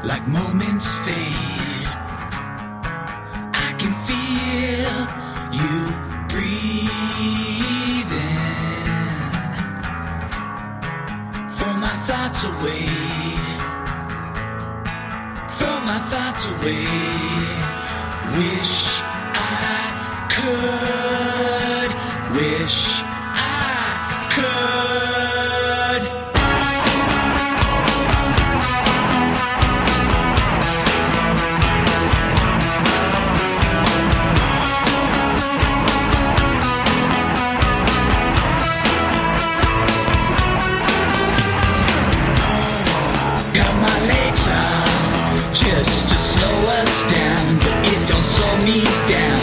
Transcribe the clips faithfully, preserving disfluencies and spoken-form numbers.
like moments fade. I can feel you breathing. Throw my thoughts away. Throw my thoughts away. Wish I could. Wish I could. Got my legs off just to slow us down, but it don't slow me down.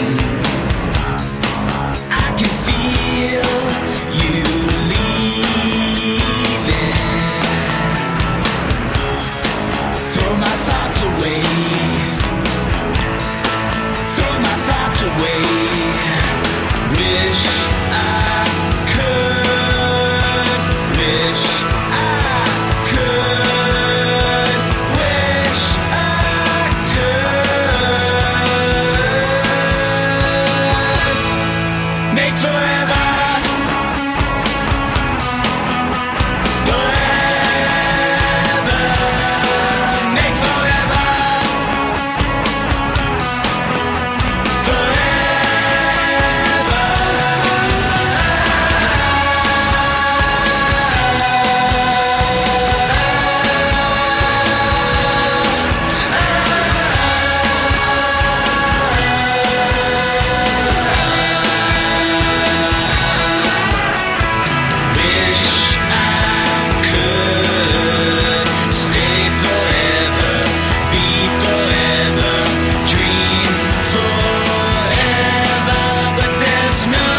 I can feel you leaving. Throw my thoughts away. Throw my thoughts away. Wish I could. Wish I could. Wish I could. Make forever. Forever. Make forever. Wish I could stay forever, be forever, dream forever, but there's no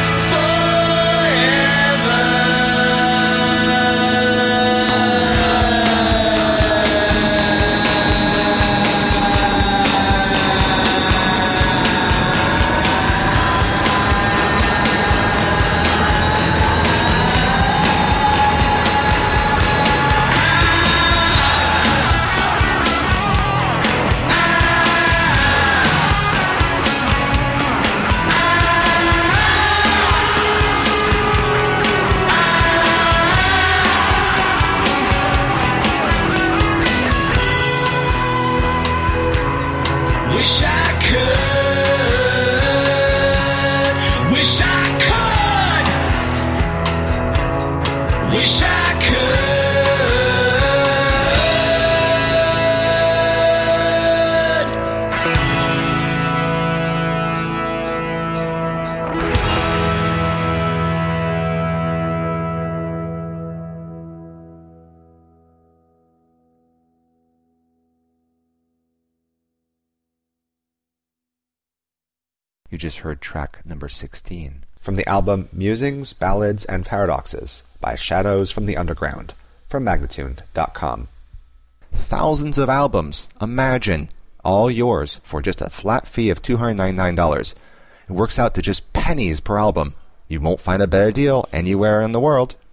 Wish I could. Wish I could. Wish I could. You just heard track number sixteen from the album Musings, Ballads, and Paradoxes by Shadows from the Underground from Magnatune dot com. Thousands of albums, imagine, all yours for just a flat fee of two hundred ninety-nine dollars. It works out to just pennies per album. You won't find a better deal anywhere in the world.